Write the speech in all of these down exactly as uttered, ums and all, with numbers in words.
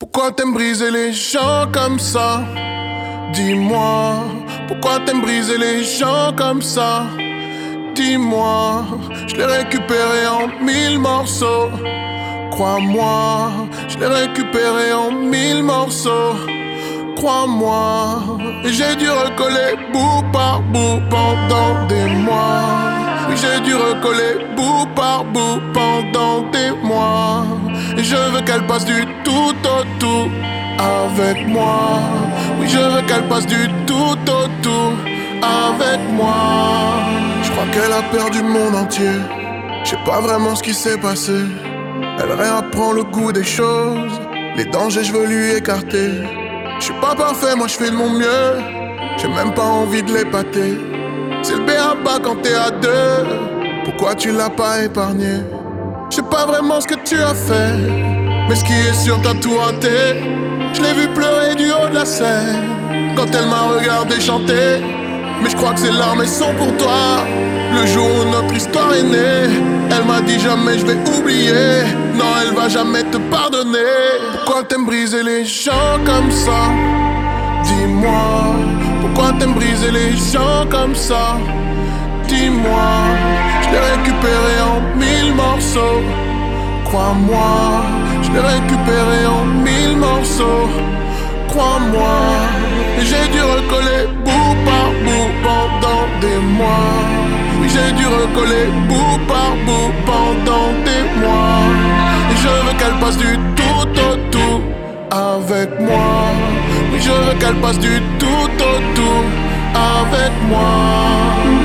Pourquoi t'aimes briser les gens comme ça? Dis-moi, pourquoi t'aimes briser les gens comme ça? Dis-moi, je l'ai récupéré en mille morceaux. Crois-moi, je l'ai récupéré en mille morceaux. Crois-moi, et j'ai dû recoller bout par bout pendant des mois. Oui, j'ai dû recoller bout par bout pendant des mois. Et je veux qu'elle passe du tout au tout avec moi. Oui, je veux qu'elle passe du tout au tout avec moi. Je crois qu'elle a perdu le monde entier. Je sais pas vraiment ce qui s'est passé. Elle réapprend le goût des choses. Les dangers je veux lui écarter. Je suis pas parfait, moi je fais de mon mieux. J'ai même pas envie de l'épater. C'est le B A B A quand t'es à deux. Pourquoi tu l'as pas épargné? Je sais pas vraiment ce que tu as fait, mais ce qui est sûr t'as tout raté. Je l'ai vu pleurer du haut de la scène quand elle m'a regardé chanter. Mais je crois que ces larmes elles sont pour toi. Le jour où notre histoire est née, elle m'a dit jamais je vais oublier. Non, elle va jamais te pardonner. Pourquoi t'aimes briser les gens comme ça? Dis-moi, pourquoi t'aimes briser les gens comme ça? Dis-moi, je l'ai récupéré en mille morceaux. Crois-moi, je l'ai récupéré en mille morceaux. Crois-moi, et j'ai dû recoller bout par bout pendant des mois. Oui, j'ai dû recoller bout par bout pendant des mois. Et je veux qu'elle passe du tout au tout avec moi. Oui, je veux qu'elle passe du tout au tout avec moi.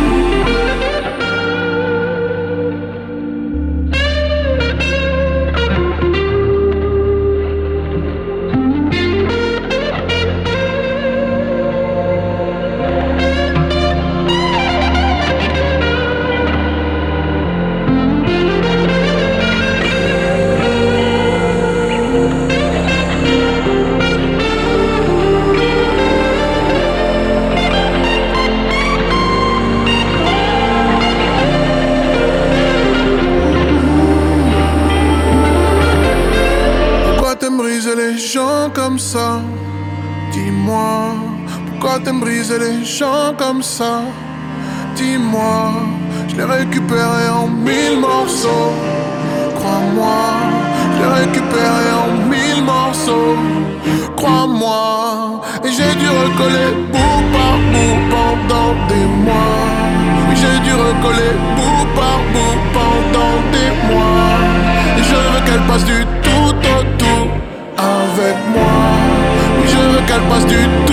T'aimes briser les gens comme ça? Dis-moi, pourquoi t'aimes briser les gens comme ça? Dis-moi, je l'ai récupéré en mille morceaux. Crois-moi, je l'ai récupéré en mille morceaux. Crois-moi, et j'ai dû recoller bout par bout pendant des mois. Oui, j'ai dû recoller bout par bout pendant des mois. Et je veux qu'elle passe du tout au tout avec moi. Oui, je veux qu'elle passe du tout